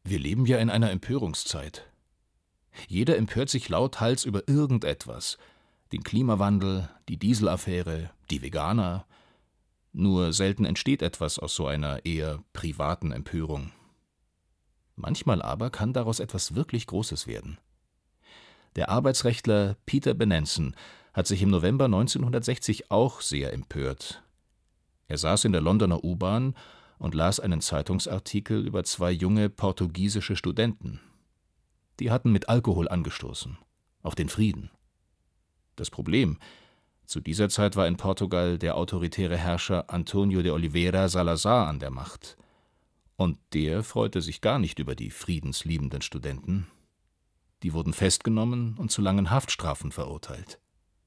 Wir leben ja in einer Empörungszeit. Jeder empört sich lauthals über irgendetwas. Den Klimawandel, die Dieselaffäre, die Veganer. Nur selten entsteht etwas aus so einer eher privaten Empörung. Manchmal aber kann daraus etwas wirklich Großes werden. Der Arbeitsrechtler Peter Benenson hat sich im November 1960 auch sehr empört. Er saß in der Londoner U-Bahn und las einen Zeitungsartikel über zwei junge portugiesische Studenten. Die hatten mit Alkohol angestoßen, auf den Frieden. Das Problem: Zu dieser Zeit war in Portugal der autoritäre Herrscher António de Oliveira Salazar an der Macht. Und der freute sich gar nicht über die friedensliebenden Studenten. Die wurden festgenommen und zu langen Haftstrafen verurteilt.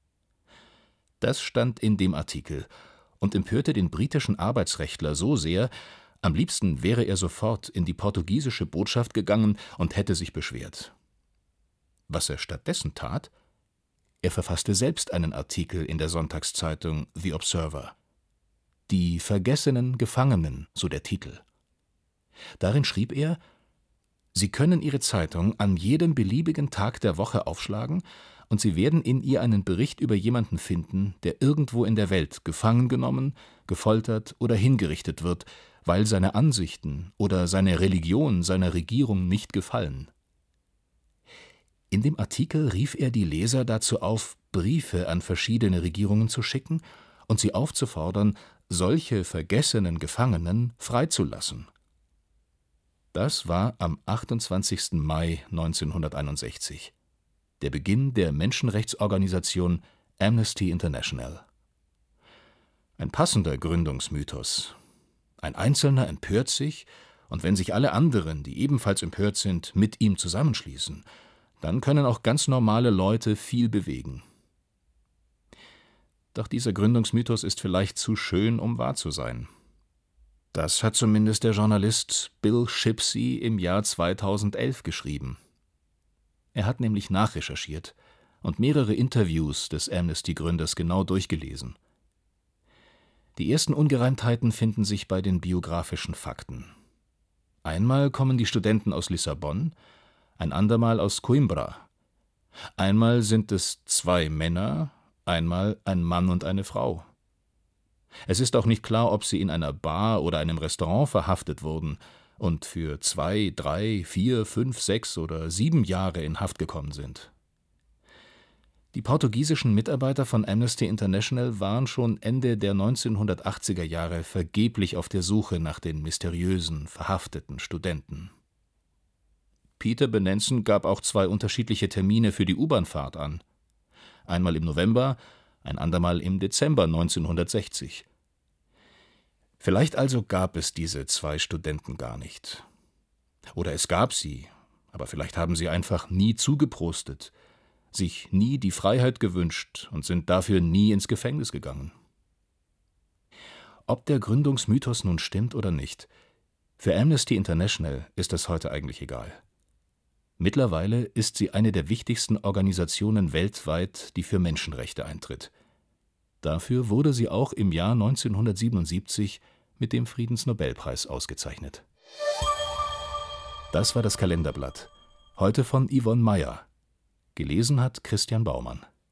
Das stand in dem Artikel und empörte den britischen Arbeitsrechtler so sehr, am liebsten wäre er sofort in die portugiesische Botschaft gegangen und hätte sich beschwert. Was er stattdessen tat: Er verfasste selbst einen Artikel in der Sonntagszeitung The Observer. »Die vergessenen Gefangenen«, so der Titel. Darin schrieb er: Sie können Ihre Zeitung an jedem beliebigen Tag der Woche aufschlagen und Sie werden in ihr einen Bericht über jemanden finden, der irgendwo in der Welt gefangen genommen, gefoltert oder hingerichtet wird, weil seine Ansichten oder seine Religion seiner Regierung nicht gefallen. In dem Artikel rief er die Leser dazu auf, Briefe an verschiedene Regierungen zu schicken und sie aufzufordern, solche vergessenen Gefangenen freizulassen. Das war am 28. Mai 1961, der Beginn der Menschenrechtsorganisation Amnesty International. Ein passender Gründungsmythos. Ein Einzelner empört sich, und wenn sich alle anderen, die ebenfalls empört sind, mit ihm zusammenschließen, dann können auch ganz normale Leute viel bewegen. Doch dieser Gründungsmythos ist vielleicht zu schön, um wahr zu sein. Das hat zumindest der Journalist Bill Shipsey im Jahr 2011 geschrieben. Er hat nämlich nachrecherchiert und mehrere Interviews des Amnesty-Gründers genau durchgelesen. Die ersten Ungereimtheiten finden sich bei den biografischen Fakten. Einmal kommen die Studenten aus Lissabon, ein andermal aus Coimbra. Einmal sind es zwei Männer, einmal ein Mann und eine Frau. Es ist auch nicht klar, ob sie in einer Bar oder einem Restaurant verhaftet wurden und für 2, 3, 4, 5, 6 oder 7 Jahre in Haft gekommen sind. Die portugiesischen Mitarbeiter von Amnesty International waren schon Ende der 1980er Jahre vergeblich auf der Suche nach den mysteriösen, verhafteten Studenten. Peter Benenson gab auch 2 unterschiedliche Termine für die U-Bahn-Fahrt an. Einmal im November, ein andermal im Dezember 1960. Vielleicht also gab es diese 2 Studenten gar nicht. Oder es gab sie, aber vielleicht haben sie einfach nie zugeprostet, sich nie die Freiheit gewünscht und sind dafür nie ins Gefängnis gegangen. Ob der Gründungsmythos nun stimmt oder nicht, für Amnesty International ist es heute eigentlich egal. Mittlerweile ist sie eine der wichtigsten Organisationen weltweit, die für Menschenrechte eintritt. Dafür wurde sie auch im Jahr 1977 mit dem Friedensnobelpreis ausgezeichnet. Das war das Kalenderblatt. Heute von Yvonne Meyer. Gelesen hat Christian Baumann.